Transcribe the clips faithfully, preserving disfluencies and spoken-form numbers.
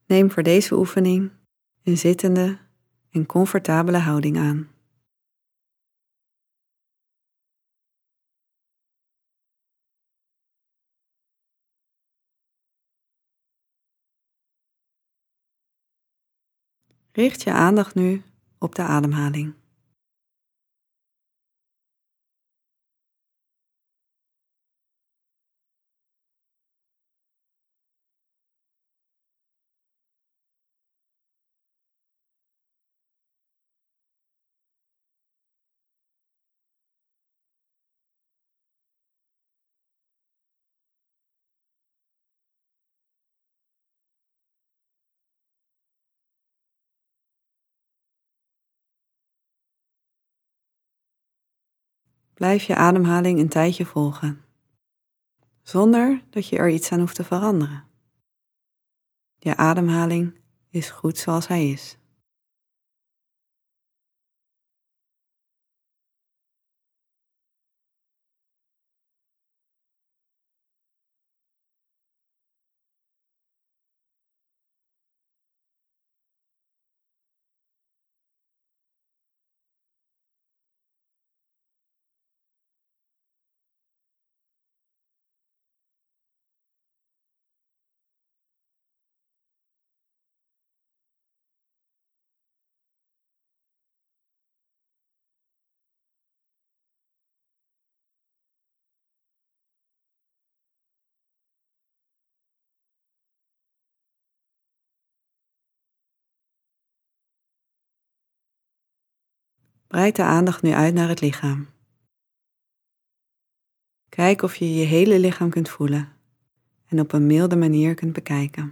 Neem voor deze oefening een zittende en comfortabele houding aan. Richt je aandacht nu op de ademhaling. Blijf je ademhaling een tijdje volgen, zonder dat je er iets aan hoeft te veranderen. Je ademhaling is goed zoals hij is. Breid de aandacht nu uit naar het lichaam. Kijk of je je hele lichaam kunt voelen en op een milde manier kunt bekijken.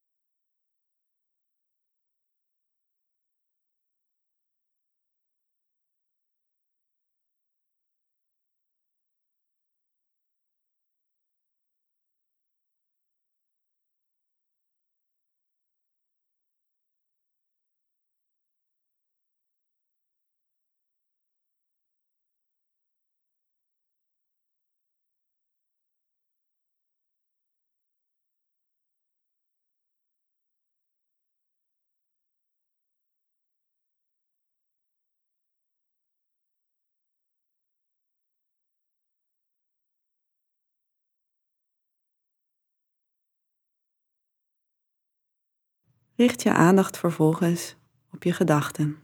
Richt je aandacht vervolgens op je gedachten.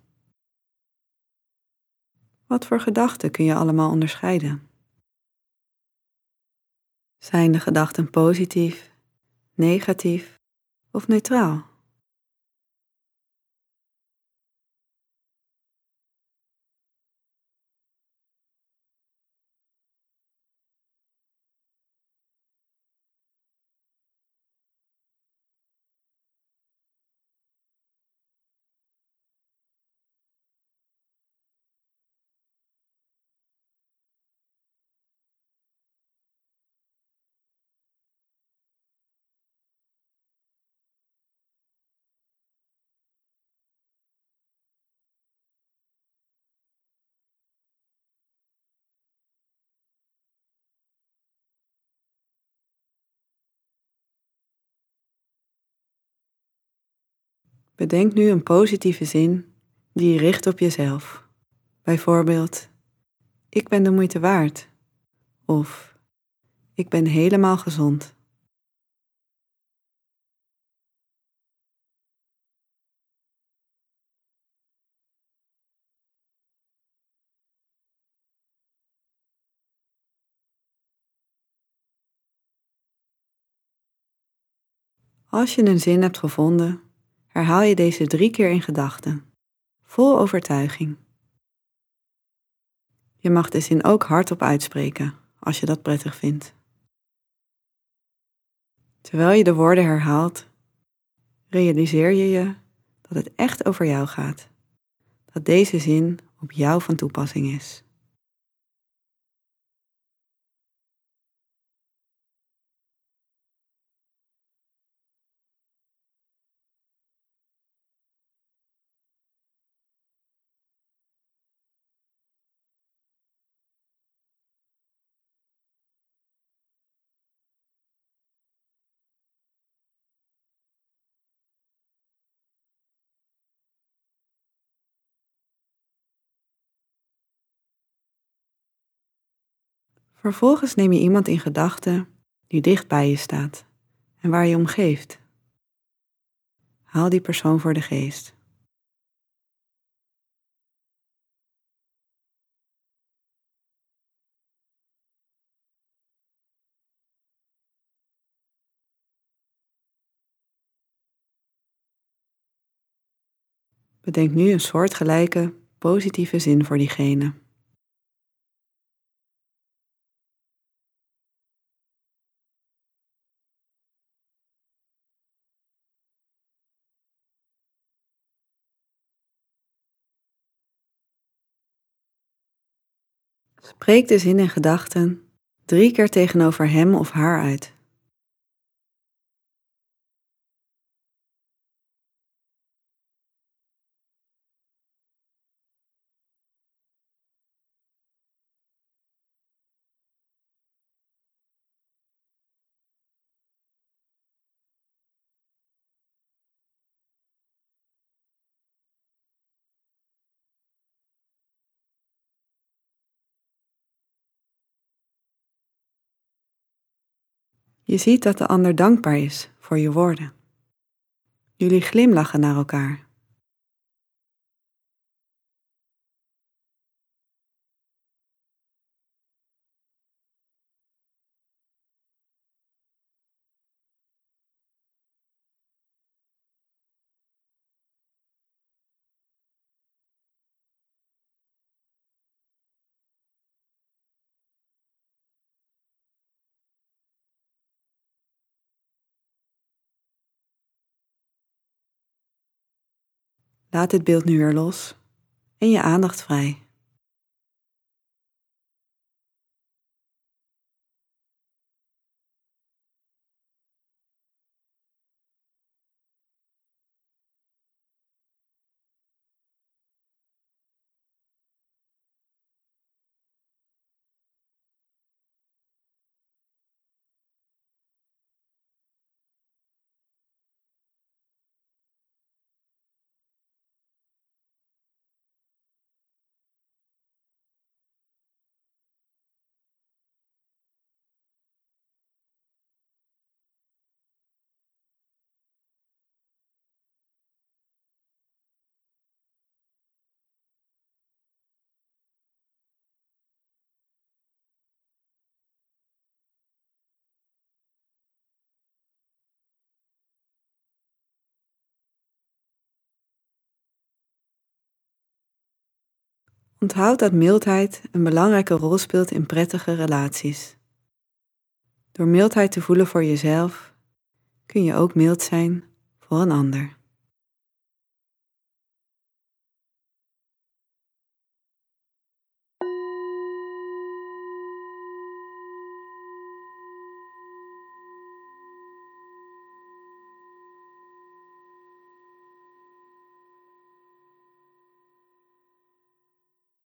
Wat voor gedachten kun je allemaal onderscheiden? Zijn de gedachten positief, negatief of neutraal? Bedenk nu een positieve zin die je richt op jezelf. Bijvoorbeeld, ik ben de moeite waard. Of, ik ben helemaal gezond. Als je een zin hebt gevonden, herhaal je deze drie keer in gedachten, vol overtuiging. Je mag de zin ook hardop uitspreken, als je dat prettig vindt. Terwijl je de woorden herhaalt, realiseer je je dat het echt over jou gaat. Dat deze zin op jou van toepassing is. Vervolgens neem je iemand in gedachten die dicht bij je staat en waar je om geeft. Haal die persoon voor de geest. Bedenk nu een soortgelijke, positieve zin voor diegene. Spreek de zin in gedachten drie keer tegenover hem of haar uit. Je ziet dat de ander dankbaar is voor je woorden. Jullie glimlachen naar elkaar. Laat dit beeld nu weer los en je aandacht vrij. Onthoud dat mildheid een belangrijke rol speelt in prettige relaties. Door mildheid te voelen voor jezelf, kun je ook mild zijn voor een ander.